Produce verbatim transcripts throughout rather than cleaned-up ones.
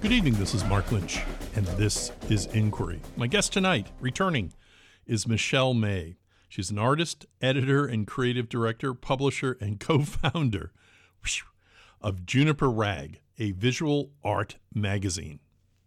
Good evening, this is Mark Lynch, and this is Inquiry. My guest tonight, returning, is Michelle May. She's an artist, editor, and creative director, publisher, and co-founder of Juniper Rag, a visual art magazine.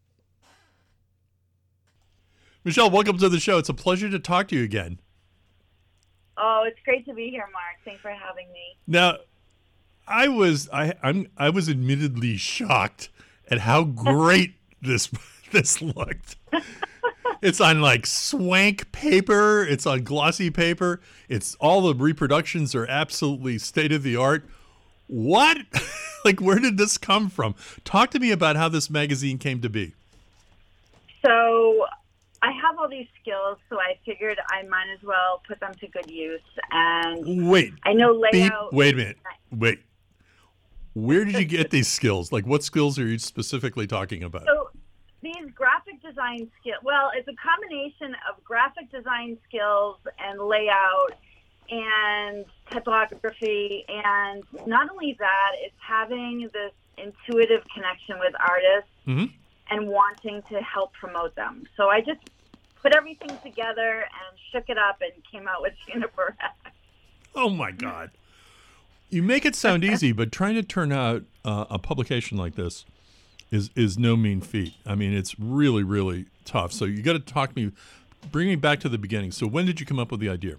Michelle, welcome to the show. It's a pleasure to talk to you again. Oh, it's great to be here, Mark. Thanks for having me. Now, I was I I'm I was admittedly shocked at how great this this looked. It's on like swank paper. It's on glossy paper. It's all the reproductions are absolutely state of the art. What? Like, where did this come from? Talk to me about how this magazine came to be. So I have all these skills, so I figured I might as well put them to good use. And wait, I know layout. Beep, wait a minute. Wait. Where did you get these skills? Like, what skills are you specifically talking about? So these graphic design skills, well, it's a combination of graphic design skills and layout and typography. And not only that, it's having this intuitive connection with artists mm-hmm. and wanting to help promote them. So I just put everything together and shook it up and came out with Juniper Rag. Oh, my God. You make it sound easy, but trying to turn out uh, a publication like this is is no mean feat. I mean, it's really, really tough. So you got to talk me, bring me back to the beginning. So when did you come up with the idea?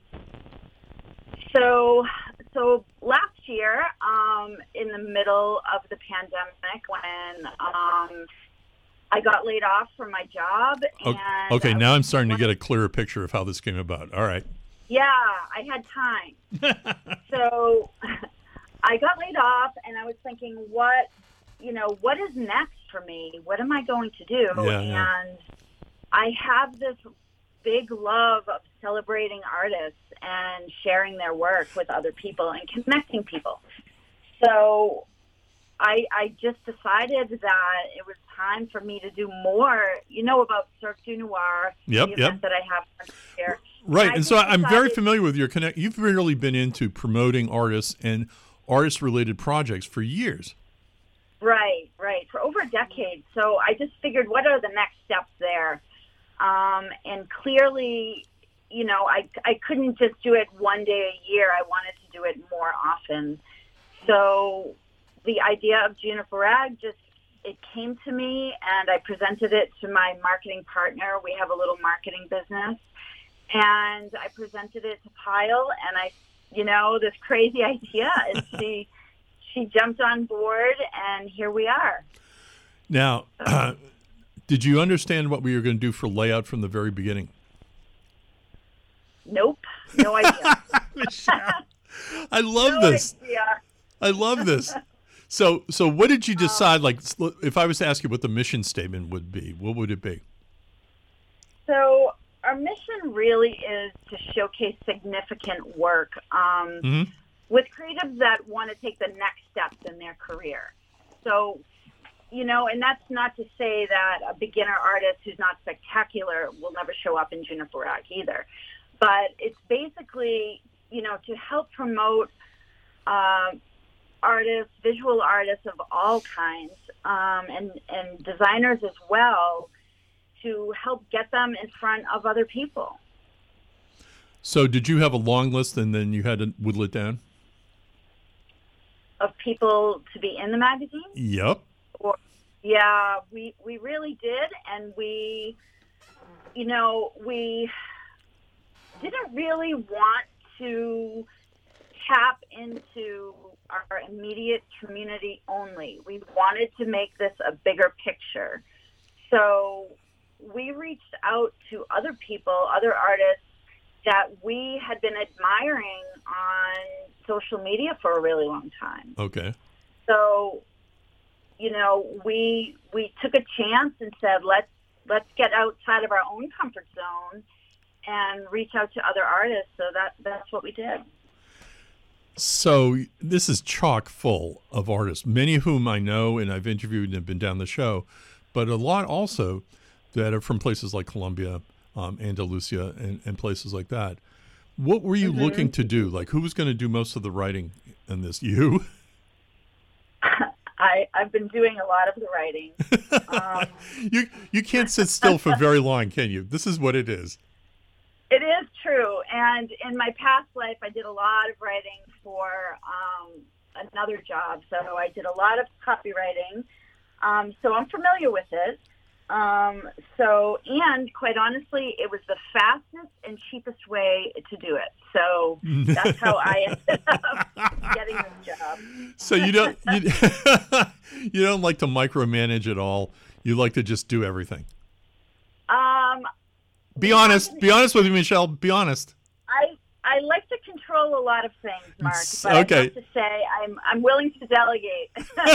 So, so last year, um, in the middle of the pandemic, when um, I got laid off from my job, and okay, now I'm starting to get a clearer picture of how this came about. All right. Yeah, I had time. So I got laid off, and I was thinking, what, you know, what is next for me? What am I going to do? Yeah, yeah. And I have this big love of celebrating artists and sharing their work with other people and connecting people. So I, I just decided that it was time for me to do more. You know about Cirque du Noir, yep, the yep. event that I have here. Right, and, and so I'm very familiar with your connect. You've really been into promoting artists and artist-related projects for years. Right, right, for over a decade. So I just figured, what are the next steps there? Um, and clearly, you know, I, I couldn't just do it one day a year. I wanted to do it more often. So the idea of Juniper Rag just, it came to me, and I presented it to my marketing partner. We have a little marketing business. And I presented it to Pyle, and I, you know, this crazy idea, and she she jumped on board, and here we are. Now, uh, did you understand what we were going to do for layout from the very beginning? Nope, no idea. Michelle, I love no this. Idea. I love this. So, so what did you decide? Like, if I was to ask you what the mission statement would be, what would it be? So, our mission really is to showcase significant work um, mm-hmm. with creatives that want to take the next steps in their career. So, you know, and that's not to say that a beginner artist who's not spectacular will never show up in Juniper Rag either. But it's basically, you know, to help promote uh, artists, visual artists of all kinds, um, and, and designers as well, to help get them in front of other people. So did you have a long list and then you had to whittle it down? Of people to be in the magazine? Yep. Or, yeah, we, we really did. And we, you know, we didn't really want to tap into our immediate community only. We wanted to make this a bigger picture. So we reached out to other people, other artists that we had been admiring on social media for a really long time. Okay. So, you know, we we took a chance and said, let's let's get outside of our own comfort zone and reach out to other artists. So that that's what we did. So this is chock full of artists, many of whom I know and I've interviewed and have been down the show, but a lot also that are from places like Colombia, um, Andalusia, and, and places like that. What were you mm-hmm. looking to do? Like, who was going to do most of the writing in this? You? I, I've been doing a lot of the writing. Um, you you can't sit still for very long, can you? This is what it is. It is true. And in my past life, I did a lot of writing for um, another job. So I did a lot of copywriting. Um, so I'm familiar with it. Um, so, and quite honestly, it was the fastest and cheapest way to do it. So that's how I ended up getting this job. So you don't you, you don't like to micromanage at all. You like to just do everything. Um, be honest. Be honest with me, Michelle. Be honest. I I like to control a lot of things, Mark. But okay. I have to say, I'm I'm willing to delegate.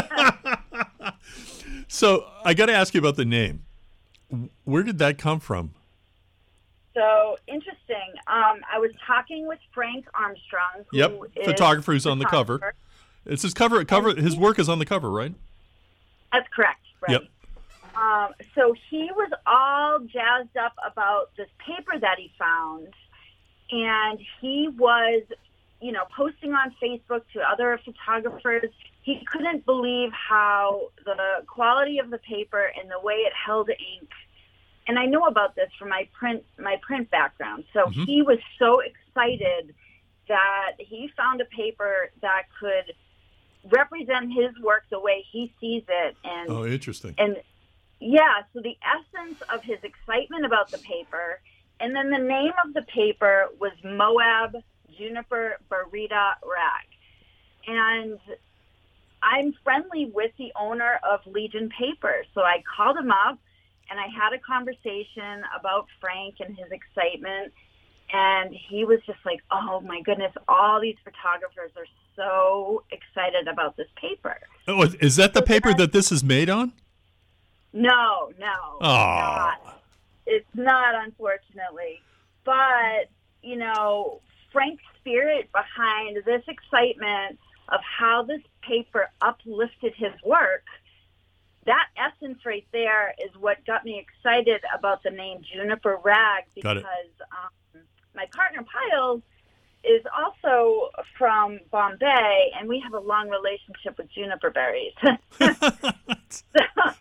So I got to ask you about the name. Where did that come from? So interesting. Um, I was talking with Frank Armstrong, who yep, is photographer who's on the cover. It's his cover. Cover. His work is on the cover, right? That's correct. Right. Yep. Um, so he was all jazzed up about this paper that he found, and he was, you know, posting on Facebook to other photographers. He couldn't believe how the quality of the paper and the way it held ink. And I know about this from my print my print background. So mm-hmm. he was so excited that he found a paper that could represent his work the way he sees it. And oh, interesting. And yeah, so the essence of his excitement about the paper, and then the name of the paper was Moab Juniper Burita Rag. And I'm friendly with the owner of Legion Paper. So I called him up and I had a conversation about Frank and his excitement. And he was just like, oh my goodness, all these photographers are so excited about this paper. Oh, is that the so paper then, that this is made on? No, no. Oh. Not. It's not, unfortunately. But, you know, Frank's spirit behind this excitement of how this paper uplifted his work, that essence right there is what got me excited about the name Juniper Rag, because um, my partner Piles is also from Bombay, and we have a long relationship with juniper berries. so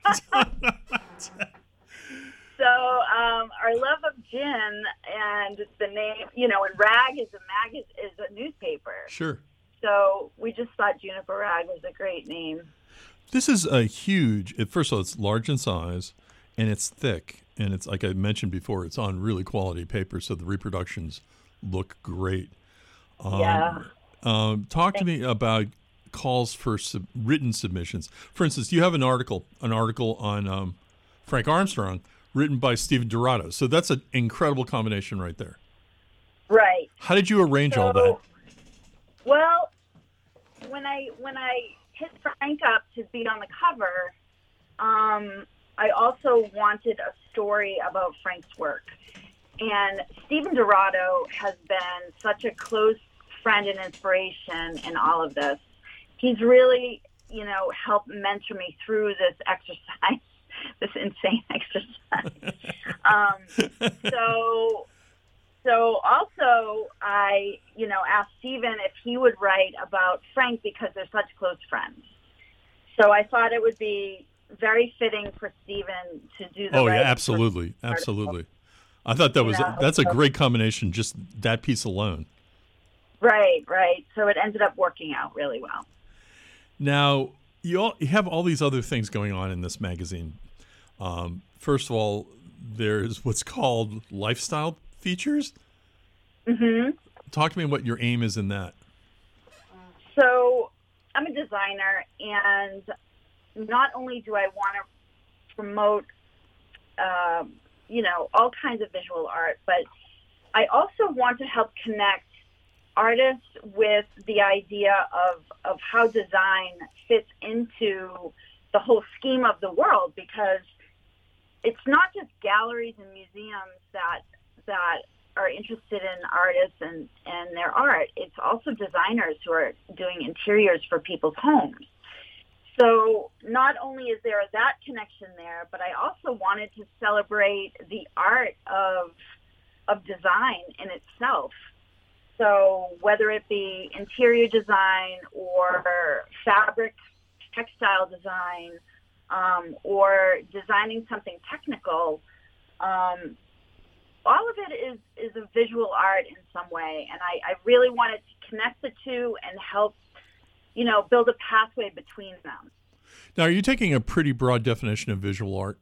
so um, our love of gin and the name, you know, and Rag is a mag is a newspaper. Sure. So we just thought Juniper Rag was a great name. This is a huge, first of all, it's large in size, and it's thick. And it's, like I mentioned before, it's on really quality paper, so the reproductions look great. Um, yeah. Um, talk Thanks. to me about calls for sub- written submissions. For instance, you have an article, an article on um, Frank Armstrong, written by Stephen Dorado. So that's an incredible combination right there. Right. How did you arrange so, all that? Well, when I when I hit Frank up to be on the cover, um, I also wanted a story about Frank's work. And Stephen Dorado has been such a close friend and inspiration in all of this. He's really, you know, helped mentor me through this exercise, this insane exercise. um, so, so also I, you know, asked Stephen if he would write about Frank because they're such close friends. So I thought it would be very fitting for Stephen to do the Oh, writing yeah, absolutely. for Absolutely. I thought that was, you know, that's a so, great combination, just that piece alone. Right, right. So it ended up working out really well. Now, you, all, you have all these other things going on in this magazine. Um, first of all, there's what's called lifestyle features. Mm-hmm. Talk to me what your aim is in that. So I'm a designer, and not only do I want to promote, uh, you know, all kinds of visual art, but I also want to help connect artists with the idea of, of how design fits into the whole scheme of the world, because it's not just galleries and museums that that are interested in artists and, and their art. It's also designers who are doing interiors for people's homes. So not only is there that connection there, but I also wanted to celebrate the art of of design in itself. So whether it be interior design or fabric textile design, um, or designing something technical, um, all of it is, is a visual art in some way. And I, I really wanted to connect the two and help, you know, build a pathway between them. Now, are you taking a pretty broad definition of visual art?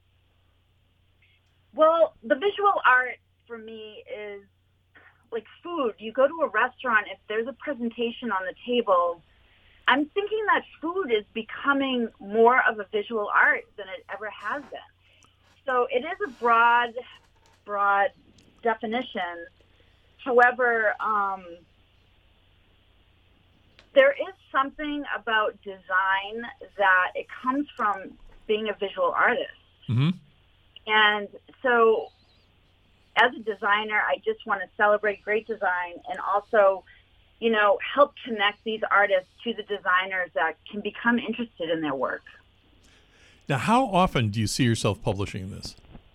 Well, the visual art for me is like food. You go to a restaurant, if there's a presentation on the table, I'm thinking that food is becoming more of a visual art than it ever has been. So it is a broad, broad definition. However, um, there is something about design that it comes from being a visual artist. Mm-hmm. And so as a designer, I just want to celebrate great design and also, you know, help connect these artists to the designers that can become interested in their work. Now, how often do you see yourself publishing this?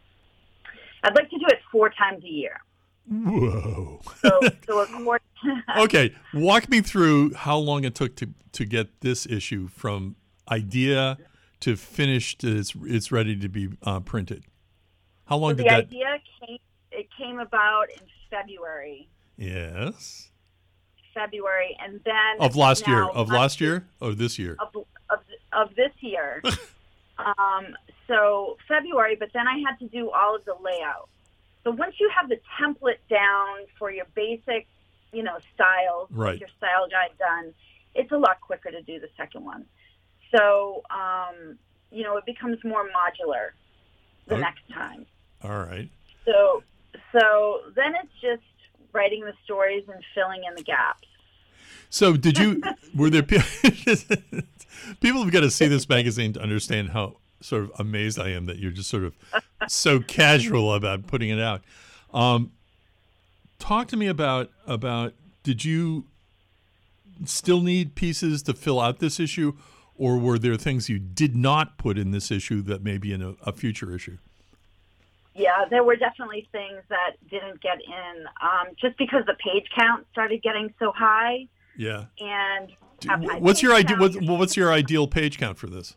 I'd like to do it four times a year. Whoa. So, so a quarter. Okay, walk me through how long it took to, to get this issue from idea to finished. It's it's ready to be uh, printed. How long So did the that? idea came. It came about in February. Yes. February, and then Of last now, year. Of uh, last year or this year? Of of, of this year. um, so February, but then I had to do all of the layout. So once you have the template down for your basic, you know, styles, Right. like your style guide done, it's a lot quicker to do the second one. So, um, you know, it becomes more modular the Okay. next time. All right. So, so then it's just writing the stories and filling in the gaps. So did you, were there, pe- people have got to see this magazine to understand how sort of amazed I am that you're just sort of so casual about putting it out. Um, talk to me about, about, did you still need pieces to fill out this issue, or were there things you did not put in this issue that may be in a, a future issue? Yeah, there were definitely things that didn't get in, um, just because the page count started getting so high. Yeah. And Do- have high what's page your idea? count. What's, what's your ideal page count for this?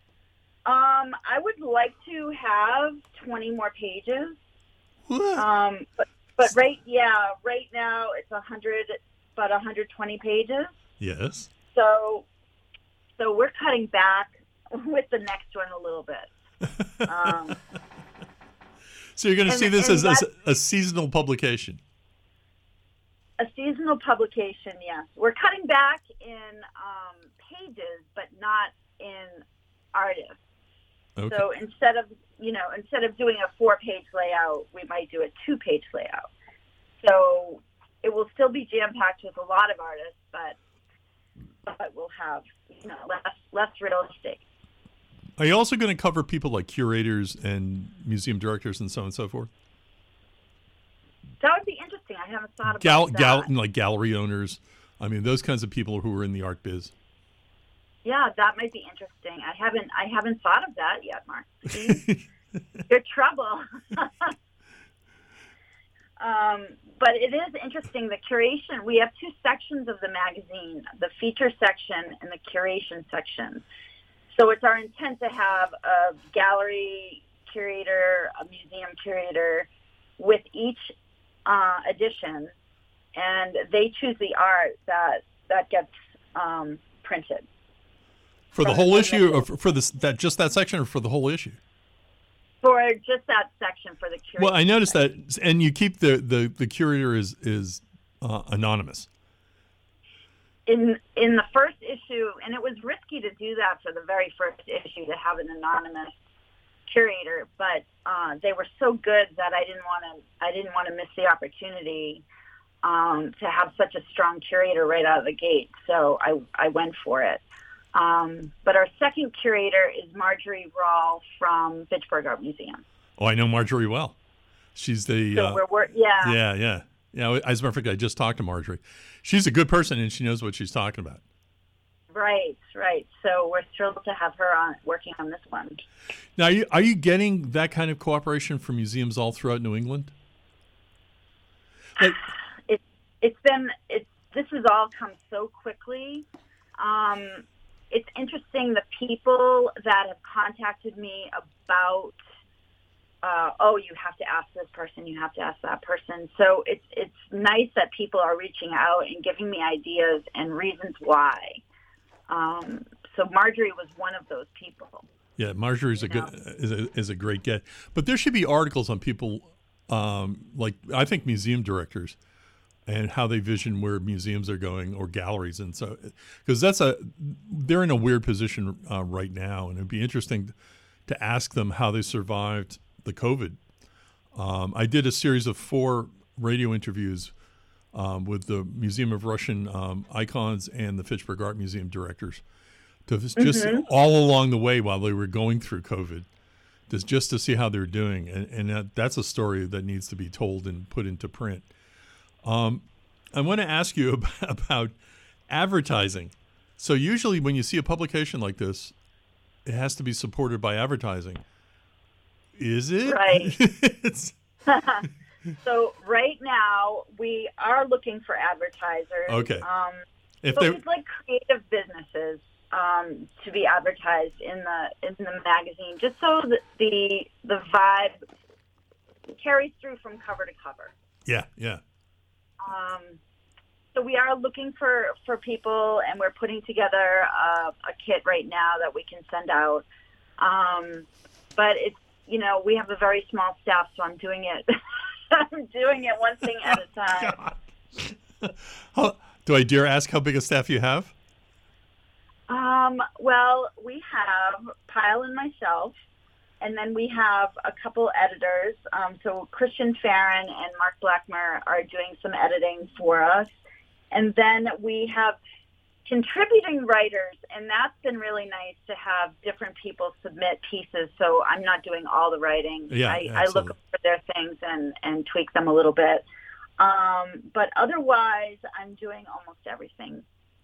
Um, I would like to have twenty more pages. What? Um, but but right, yeah, right now it's a hundred, about one hundred twenty pages. Yes. So, so we're cutting back with the next one a little bit. Um, So you're going to and- see this and as, as a seasonal publication. A seasonal publication, yes. We're cutting back in um, pages, but not in artists. Okay. So instead of, you know, instead of doing a four-page layout, we might do a two-page layout. So it will still be jam-packed with a lot of artists, but but we'll have, you know, less less real estate. Are you also going to cover people like curators and museum directors and so on and so forth? That would be interesting. I haven't thought about Gal, that. gal, like gallery owners. I mean, those kinds of people who are in the art biz. Yeah, that might be interesting. I haven't I haven't thought of that yet, Mark. See? You're trouble. um, but it is interesting, the curation. We have two sections of the magazine, the feature section and the curation section. So it's our intent to have a gallery curator, a museum curator with each uh, edition, and they choose the art that, that gets um, printed. For the From whole the issue, or initial- for, for this, that just that section, or for the whole issue? For just that section for the curation. Well, I noticed that, and you keep the the, the curator is is uh, anonymous. in in the first issue, and it was risky to do that for the very first issue, to have an anonymous curator, but uh, they were so good that I didn't want to I didn't want to miss the opportunity um, to have such a strong curator right out of the gate. So I I went for it. Um, but our second curator is Marjorie Rawl from Fitchburg Art Museum. Oh, I know Marjorie well. She's the So uh, we're, we're yeah. yeah yeah yeah. As a matter of fact, I just talked to Marjorie. She's a good person, and she knows what she's talking about. Right, right. So we're thrilled to have her on working on this one. Now, are you, are you getting that kind of cooperation from museums all throughout New England? Like, It, it's been, it's, this has all come so quickly. Um, it's interesting, the people that have contacted me about, uh, oh, you have to ask this person, you have to ask that person. So it's it's nice that people are reaching out and giving me ideas and reasons why. Um, so Marjorie was one of those people. Yeah, Marjorie's a good is a, is a great get. But there should be articles on people um, like I think museum directors and how they vision where museums are going or galleries, and so because that's a they're in a weird position uh, right now, and it'd be interesting to ask them how they survived the COVID. Um, I did a series of four radio interviews um, with the Museum of Russian um, Icons and the Fitchburg Art Museum directors, to just mm-hmm. all along the way while they were going through COVID, just just to see how they're doing, and, and that, that's a story that needs to be told and put into print. Um, I want to ask you about, about advertising. So usually when you see a publication like this, it has to be supported by advertising. Is it? Right. So right now we are looking for advertisers. Okay. Um, if so they it's like creative businesses um, to be advertised in the in the magazine, just so that the the vibe carries through from cover to cover. Yeah, yeah. Um, so we are looking for, for people, and we're putting together uh, a kit right now that we can send out. Um, but it's, you know, we have a very small staff, so I'm doing it. I'm doing it one thing at a time. how, do I dare ask how big a staff you have? Um, well, we have Pyle and myself. And then we have a couple editors. Um, so Christian Farron and Mark Blackmer are doing some editing for us. And then we have contributing writers, and that's been really nice to have different people submit pieces. So I'm not doing all the writing. Yeah, I, I look for their things and, and tweak them a little bit. Um, but otherwise, I'm doing almost everything.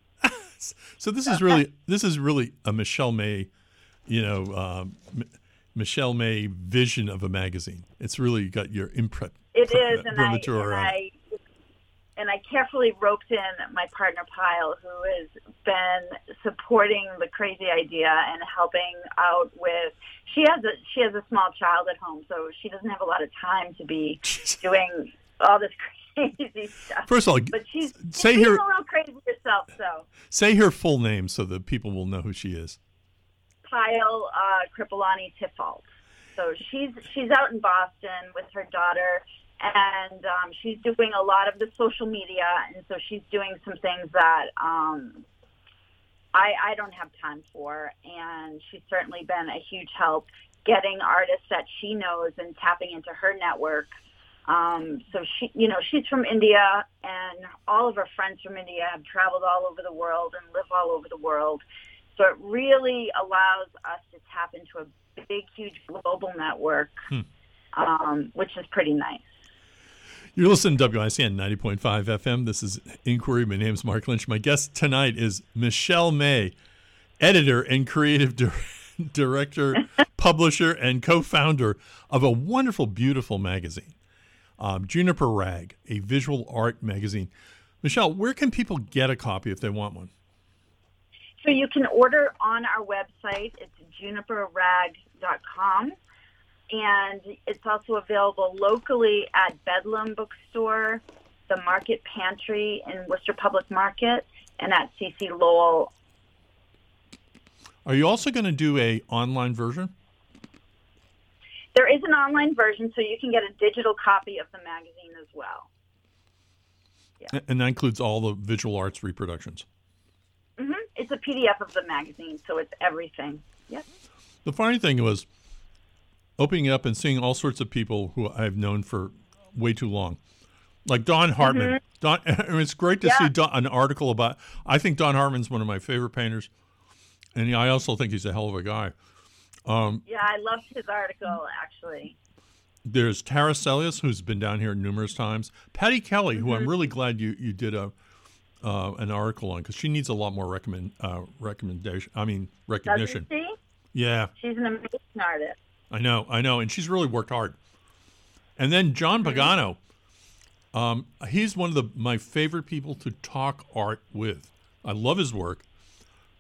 So this is really this is really a Michelle May, you know, um, Michelle May vision of a magazine. It's really got your imprint. It is, and I, and I and I carefully roped in my partner Pyle, who has been supporting the crazy idea and helping out with. She has a she has a small child at home, so she doesn't have a lot of time to be doing all this crazy stuff. First of all, but she's, say she's her, a little crazy herself. So say her full name so that people will know who she is. Pyle uh, Kripalani Tifalt. So she's she's out in Boston with her daughter, and um, she's doing a lot of the social media, and so she's doing some things that um, I, I don't have time for, and she's certainly been a huge help getting artists that she knows and tapping into her network. Um, so she, you know, she's from India, and all of her friends from India have traveled all over the world and live all over the world. So it really allows us to tap into a big, huge global network, hmm. um, which is pretty nice. You're listening to W I C N ninety point five F M. This is Inquiry. My name is Mark Lynch. My guest tonight is Michelle May, editor and creative di- director, publisher, and co-founder of a wonderful, beautiful magazine, um, Juniper Rag, a visual art magazine. Michelle, where can people get a copy if they want one? So you can order on our website. It's juniper rag dot com. And it's also available locally at Bedlam Bookstore, the Market Pantry in Worcester Public Market, and at C C Lowell. Are you also going to do a online version? There is an online version, so you can get a digital copy of the magazine as well. Yeah. And that includes all the visual arts reproductions? Mm-hmm. It's a P D F of the magazine, so it's everything. Yep. The funny thing was opening up and seeing all sorts of people who I've known for way too long, like Don Hartman. Mm-hmm. Don, it's great to yeah. see Don, an article about. I think Don Hartman's one of my favorite painters, and I also think he's a hell of a guy. Um, yeah, I loved his article actually. There's Tara Celius, who's been down here numerous times. Patty Kelly, mm-hmm. who I'm really glad you you did a. Uh, an article on, because she needs a lot more recommend uh, recommendation. I mean recognition. Doesn't she? Yeah, she's an amazing artist. I know, I know, and she's really worked hard. And then John mm-hmm. Pagano, um, he's one of the my favorite people to talk art with. I love his work,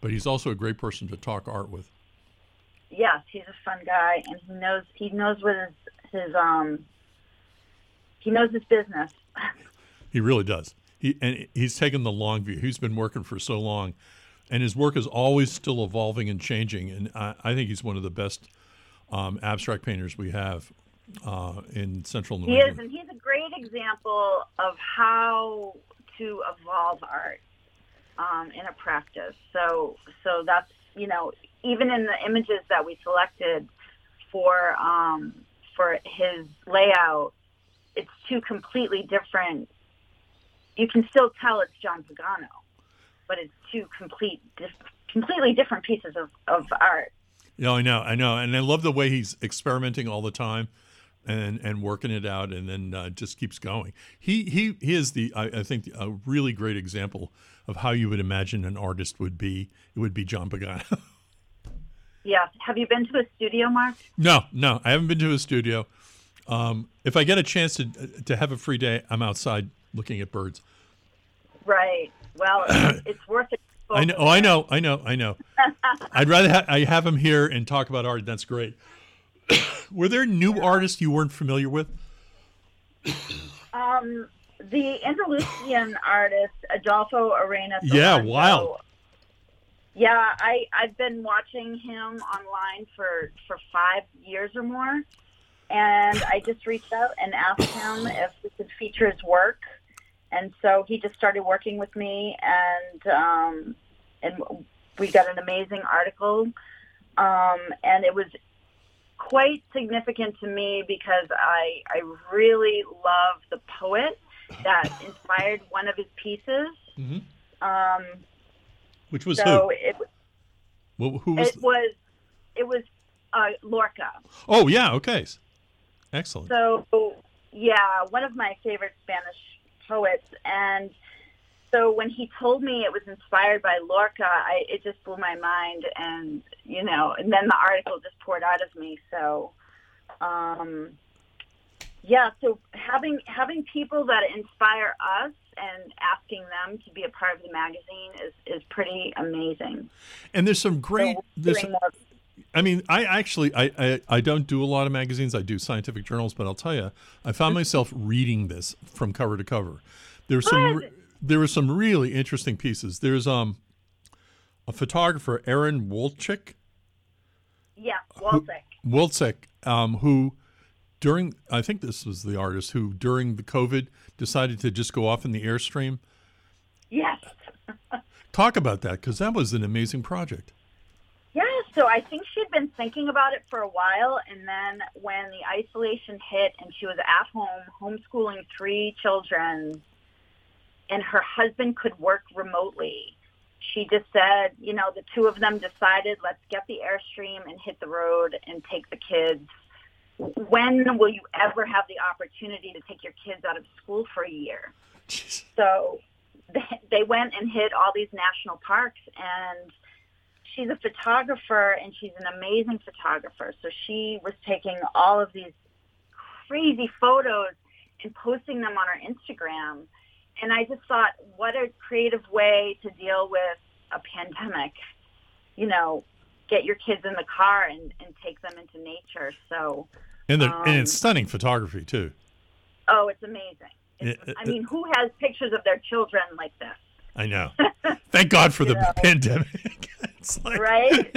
but he's also a great person to talk art with. Yes, he's a fun guy, and he knows he knows what his his um he knows his business. He really does. He and he's taken the long view. He's been working for so long, and his work is always still evolving and changing. And I, I think he's one of the best um, abstract painters we have uh, in Central New He England. is, and he's a great example of how to evolve art um, in a practice. So, so that's, you know, even in the images that we selected for um, for his layout, it's two completely different. You can still tell it's John Pagano, but it's two complete, dif- completely different pieces of, of art. Yeah, I know, I know, and I love the way he's experimenting all the time, and and working it out, and then uh, just keeps going. He he he is the I, I think a really great example of how you would imagine an artist would be. It would be John Pagano. Yeah. Have you been to a studio, Mark? No, no, I haven't been to a studio. Um, if I get a chance to to have a free day, I'm outside looking at birds. Right. Well, it's, it's worth it. I know. Oh, I know. I know. I know. I'd rather ha- I have him here and talk about art. That's great. Were there new artists you weren't familiar with? Um, the Andalusian artist Adolfo Arenas. Yeah, Alonso, wow. Yeah, I I've been watching him online for for five years or more, and I just reached out and asked him if we could feature his work, and so he just started working with me, and um, and we got an amazing article, um, and it was quite significant to me because I I really love the poet that inspired one of his pieces. Mm-hmm. Um, Which was so who? it Well, who was? it was it was uh, Lorca. Oh yeah. Okay. Excellent. So yeah, one of my favorite Spanish poets, and so when he told me it was inspired by Lorca, I, it just blew my mind, and you know, and then the article just poured out of me. So, um, yeah, so having having people that inspire us and asking them to be a part of the magazine is, is pretty amazing. And there's some great. So There's doing some, more- I mean, I actually, I, I, I don't do a lot of magazines. I do scientific journals, but I'll tell you, I found myself reading this from cover to cover. There's some, Good. there were some really interesting pieces. There's um, a photographer, Aaron Wolczyk, yeah, Walsick. Wolczyk, um, who during, I think this was the artist who during the COVID decided to just go off in the Airstream. Yes. Talk about that, because that was an amazing project. Yeah, so I think she'd been thinking about it for a while, and then when the isolation hit and she was at home homeschooling three children, and her husband could work remotely, she just said, you know, the two of them decided, let's get the Airstream and hit the road and take the kids. When will you ever have the opportunity to take your kids out of school for a year? Jeez. So they, they went and hit all these national parks, and she's a photographer, and she's an amazing photographer. So she was taking all of these crazy photos and posting them on her Instagram. And I just thought, what a creative way to deal with a pandemic. You know, get your kids in the car and, and take them into nature. So, And, the, um, and it's stunning photography, too. oh, it's amazing. It's, It- I mean, who has pictures of their children like this? I know. Thank God for the You know. pandemic. It's like, Right?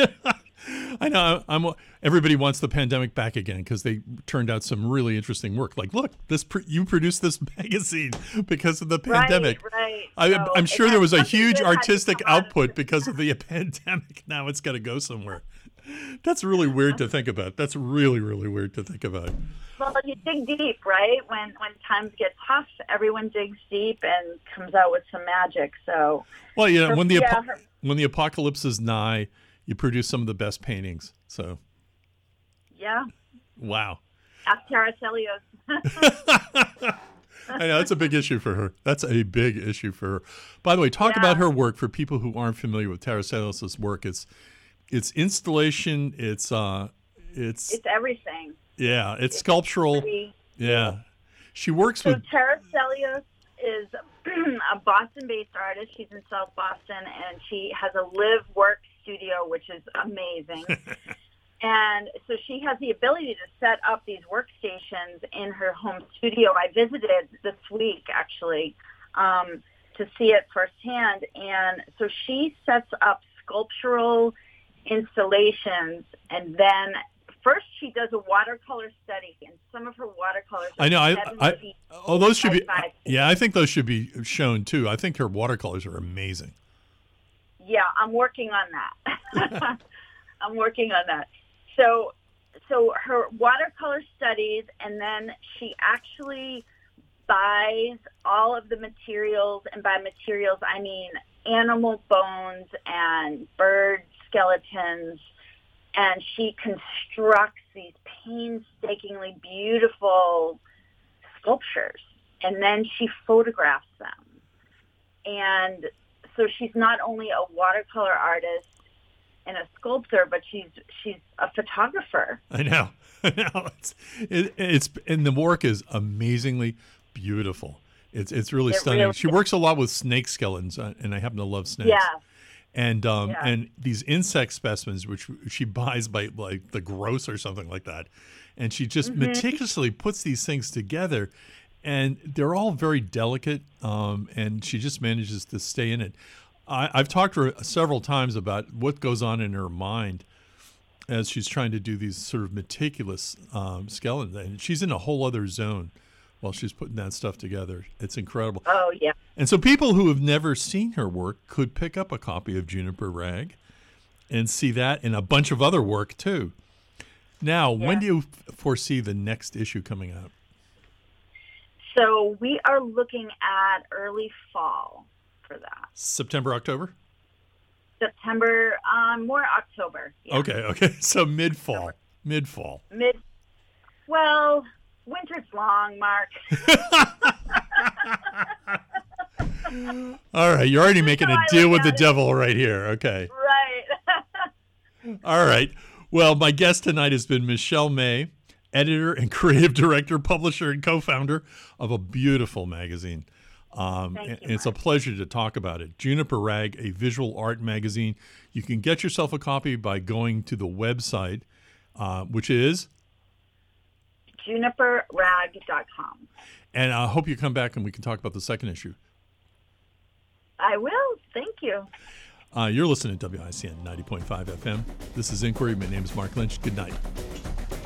I know. I'm. Everybody wants the pandemic back again because they turned out some really interesting work. Like, look, this pr- you produced this magazine because of the pandemic. Right, right. I, So I'm it sure had there was a something huge good had to artistic come out of output it. because of the pandemic. Now it's got to go somewhere. That's really weird to think about. That's really, really weird to think about. Well, you dig deep, right? When when times get tough, everyone digs deep and comes out with some magic. So, Well, you know, Her- when the yeah, apo- her- when the apocalypse is nigh, you produce some of the best paintings. So, yeah, wow. ask Taraselios. I know that's a big issue for her. That's a big issue for her. By the way, talk Yeah. about her work for people who aren't familiar with Taraselios' work. It's it's installation. It's uh, it's, It's everything. yeah, it's sculptural. Pretty- Yeah, she works So with Taraselios is a Boston-based artist. She's in South Boston, and she has a live work studio, which is amazing. And so she has the ability to set up these workstations in her home studio. I visited this week, actually, um, to see it firsthand. And so she sets up sculptural installations, and then first she does a watercolor study, and some of her watercolors are I know. I, I, feet oh, those should be. five Yeah, I think those should be shown too. I think her watercolors are amazing. Yeah, I'm working on that. I'm working on that. So, so her watercolor studies, and then she actually buys all of the materials, and by materials I mean animal bones and bird skeletons, and she constructs these painstakingly beautiful sculptures, and then she photographs them. And so she's not only a watercolor artist and a sculptor, but she's she's a photographer. I know. I know. It's, it, it's and the work is amazingly beautiful. It's it's really It stunning. really She works a lot with snake skeletons, uh, and I happen to love snakes. Yeah. And um Yeah. and these insect specimens, which she buys by like the gross or something like that, and she just Mm-hmm. meticulously puts these things together, and they're all very delicate. Um, and she just manages to stay in it. I, I've talked to her several times about what goes on in her mind as she's trying to do these sort of meticulous um, skeletons, and she's in a whole other zone while she's putting that stuff together. It's incredible. Oh, yeah. And so people who have never seen her work could pick up a copy of Juniper Rag and see that and a bunch of other work too. Now, Yeah. when do you f- foresee the next issue coming out? So we are looking at early fall for that. September, October? September, um, more October. Yeah. Okay, okay. So mid-fall. Mid-fall. Mid. Well, winter's long, Mark. All right, you're already making a I deal look with the at it. devil right here. Okay. Right. All right. Well, my guest tonight has been Michelle May, editor and creative director, publisher, and co-founder of a beautiful magazine. Um, Thank you, and it's a pleasure to talk about it. Juniper Rag, a visual art magazine. You can get yourself a copy by going to the website, uh, which is, juniper rag dot com. and I hope you come back and we can talk about the second issue. I will. Thank you. Uh, you're listening to W I C N ninety point five F M. This is Inquiry. My name is Mark Lynch. Good night.